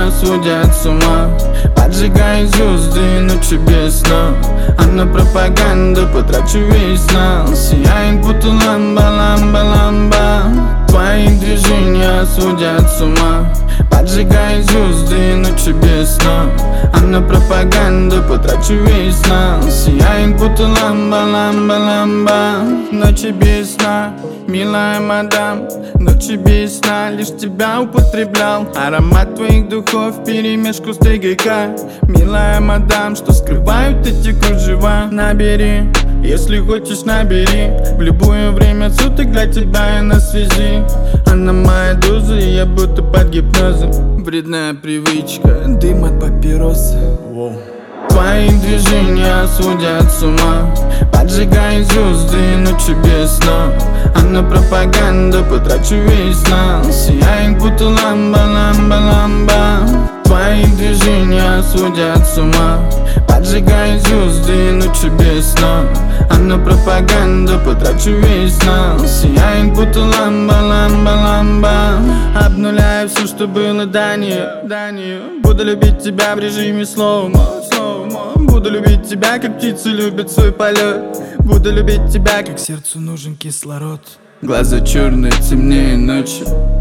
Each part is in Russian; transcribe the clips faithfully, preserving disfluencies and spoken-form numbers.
движения сводят с ума. Поджигай звезды ночью без сна, а на пропаганду потрачу весь нас. Сияет будто ламба, ламба, ламба. Твои движения сводят с ума. Поджигай звезды ночью без сна, а на пропаганду потрачу весь нас. Сияет будто ламба, ламба, ламба. Ночи без сна, милая мадам, ночи без сна, лишь тебя употреблял. Аромат твоих духов вперемешку с ТГК. Милая мадам, что скрывают эти кружева? Набери, если хочешь, набери. В любое время суток для тебя я на связи. Она моя доза, и я будто под гипнозом. Вредная привычка, дым от папироса. Wow. Твои движения сводят с ума. Поджигай звезды ночью без сна, а на пропаганду потрачу весь нас. Сияет будто ламба, ламба, ламба. Твои движения сводят с ума. Поджигай звезды ночью без сна, а на пропаганду потрачу весь нас. Сияет будто ламба, ламба, ламба. Обнуляю все, что было до нее, до нее. Буду любить тебя в режиме слоумо, слоумо. Буду любить тебя, как птицы любят свой полет. Буду любить тебя, как сердцу нужен кислород. Глаза черные, темнее ночи.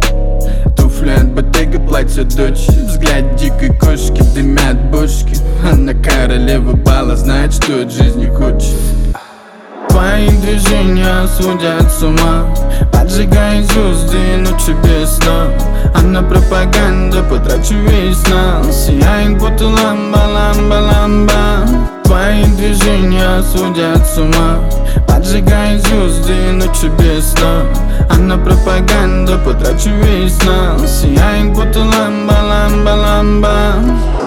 Туфли от Bottega, платье дочь. Взгляд дикой кошки, дымят бошки. Она королева бала, знает, что от жизни хочет. Твои движения сводят с ума. Поджигай звезды ночью без сна, а на пропаганду потрачу весь нас. Сияет будто ламба, ламба, ламба. Твои движения сводят с ума. Поджигай звезды ночью без сна, а на пропаганду потрачу весь нас. Сияет будто ламба, ламба, ламба.